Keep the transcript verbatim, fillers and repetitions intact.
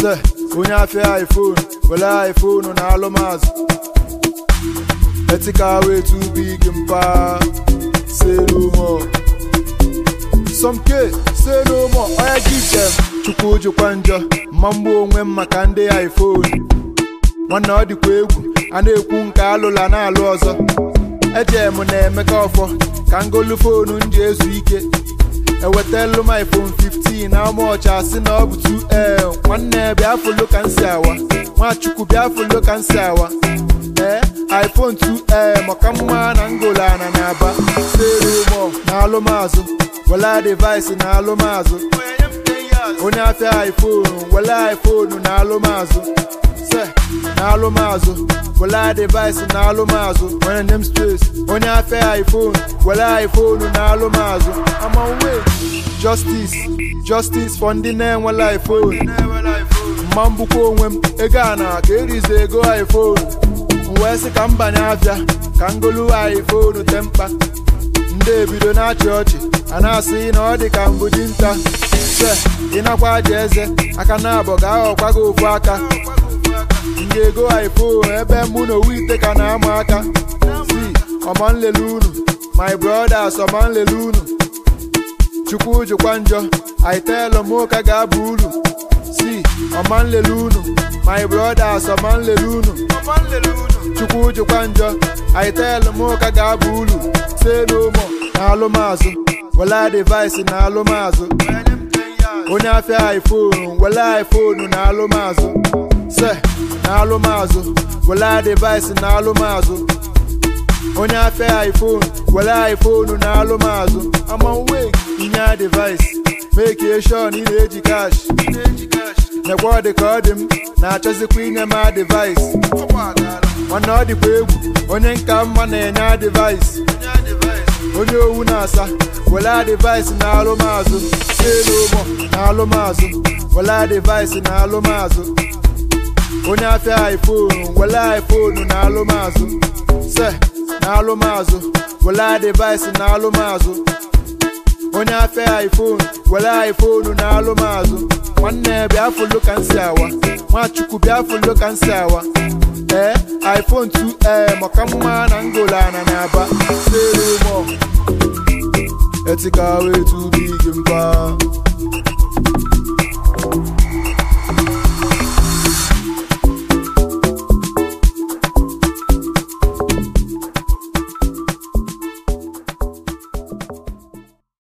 Se onye afia iPhone, well iPhone na alụmazụ. Etika way too big mpa. Say no more. Some K, say no more. I give them. Chukwu jukwa njọ, mambo onwe maka ndị iPhone. Nwanne ọ dịkwa egwu, a na-ekwu nke alụla na-alụ ọzọ. Eje m na-emeka ọfọ, ka ngolu fonu nji ezu ike. Ewetelu m iPhone fifteen na ọmọcha asị na ọ bụ two L. Nwanne bịa folo ka nsi awa, Nwachukwu bịa folo ka nsi awa. Eh, iPhone two L maka mma na ngola na na-aba. Say no more na alụmazụ, wela device na alụmazụ. Onye afia iPhone, wela iPhone na alụmazụ. Se na alụmazụ, wela device na alụmazụ. Onye name space, onye afia iPhone, wela iPhone na alụmazụ. I'm on way. Justice, justice for ndị na-enwela iPhone. Mma mbukwa onwe m, ego a na ka erize ego iPhone. Wee sị ka mbanye afia, ka ngolu iPhone te mkpa. Ndị ebido na-achị ọchị, a na-asị na ọ dị ka mbụ dinta. Se ị nakwa aja eze, aka na-abọ ga-aghọkwa gị ofu aka. Ndị ego iPhone ebe mụ na owu ite ka na-ama aka. Si ọma nlele unu, my brothers ọma nlele unu. Chukwu jukwa njọ, I tell m ka ga-abụ uru. Si ọma nlele unu, my brothers ọma nlele unu. Chukwu jukwa njọ, I tell m ka ga-abụ uru. Say no more na alụmazụ, wela device na alụmazụ. Onye afia iPhone, wela iPhone na alụmazụ. Se na alụmazụ, wela device na alụmazụ. Onye afia iPhone, wela iPhone na alụmazụ. I'm on way, inye device, make sure na ị na-eji cash. Nekwa ọ dị ka ọ dị m, na-achọzikwa inye ma device. Mana ọ dịkwa egwu, onye nka mma na-enye device. Onye owu na-asa, wela device na alụmazụ. Say no more na alụmazụ, wela device na alụmazụ. Onye afia iPhone, wela iPhone na alụmazụ. Se na alụmazụ, wela device na alụmazụ. Onye afia iPhone, wela iPhone na alụmazụ. Nwanne bịa folo ka nsi awa, Nwachukwu bịa folo ka nsi awa. Eh, iPhone two L maka mma na ngola na na-aba. Say no more. Etika way too big mpa.